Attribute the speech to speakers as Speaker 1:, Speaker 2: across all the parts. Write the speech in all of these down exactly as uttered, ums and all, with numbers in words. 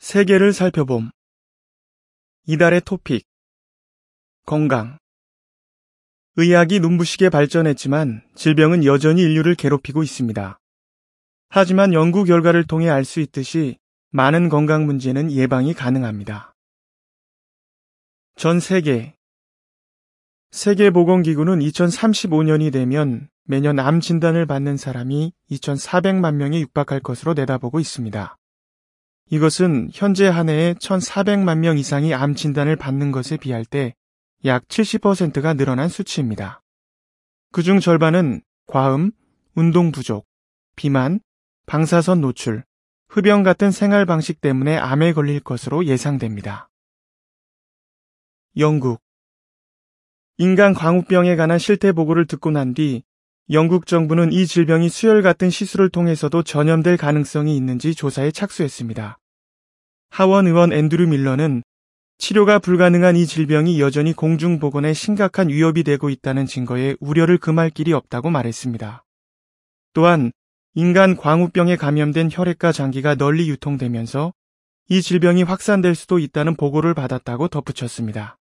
Speaker 1: 세계를 살펴봄. 이달의 토픽. 건강. 의학이 눈부시게 발전했지만 질병은 여전히 인류를 괴롭히고 있습니다. 하지만 연구 결과를 통해 알 수 있듯이 많은 건강 문제는 예방이 가능합니다. 전 세계. 세계보건기구는 이천삼십오 년이 되면 매년 암 진단을 받는 사람이 이천사백만 명에 육박할 것으로 내다보고 있습니다. 이것은 현재 한 해에 천사백만 명 이상이 암 진단을 받는 것에 비할 때 약 칠십 퍼센트가 늘어난 수치입니다. 그중 절반은 과음, 운동 부족, 비만, 방사선 노출, 흡연 같은 생활 방식 때문에 암에 걸릴 것으로 예상됩니다. 영국. 인간 광우병에 관한 실태 보고를 듣고 난 뒤 영국 정부는 이 질병이 수혈 같은 시술을 통해서도 전염될 가능성이 있는지 조사에 착수했습니다. 하원 의원 앤드류 밀러는 치료가 불가능한 이 질병이 여전히 공중보건에 심각한 위협이 되고 있다는 증거에 우려를 금할 길이 없다고 말했습니다. 또한 인간 광우병에 감염된 혈액과 장기가 널리 유통되면서 이 질병이 확산될 수도 있다는 보고를 받았다고 덧붙였습니다.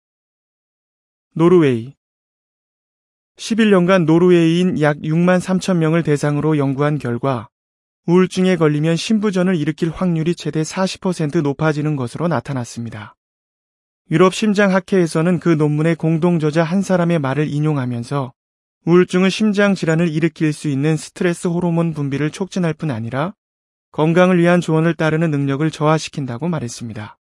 Speaker 1: 노르웨이. 십일 년간 노르웨이인 약 육만 삼천 명을 대상으로 연구한 결과 우울증에 걸리면 심부전을 일으킬 확률이 최대 사십 퍼센트 높아지는 것으로 나타났습니다. 유럽 심장학회에서는 그 논문의 공동저자 한 사람의 말을 인용하면서 우울증은 심장 질환을 일으킬 수 있는 스트레스 호르몬 분비를 촉진할 뿐 아니라 건강을 위한 조언을 따르는 능력을 저하시킨다고 말했습니다.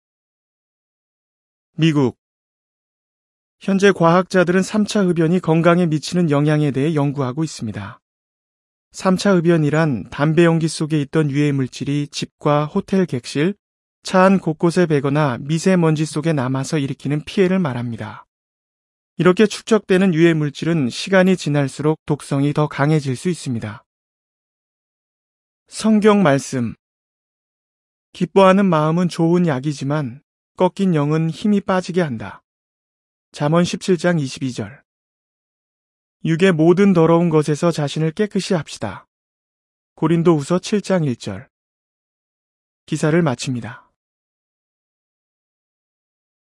Speaker 1: 미국. 현재 과학자들은 삼 차 흡연이 건강에 미치는 영향에 대해 연구하고 있습니다. 삼 차 흡연이란 담배 연기 속에 있던 유해 물질이 집과 호텔 객실, 차 안 곳곳에 배거나 미세먼지 속에 남아서 일으키는 피해를 말합니다. 이렇게 축적되는 유해 물질은 시간이 지날수록 독성이 더 강해질 수 있습니다. 성경 말씀. 기뻐하는 마음은 좋은 약이지만 꺾인 영은 힘이 빠지게 한다. 잠언 십칠 장 이십이 절. 육의 모든 더러운 것에서 자신을 깨끗이 합시다. 고린도후서 칠 장 일 절. 기사를 마칩니다.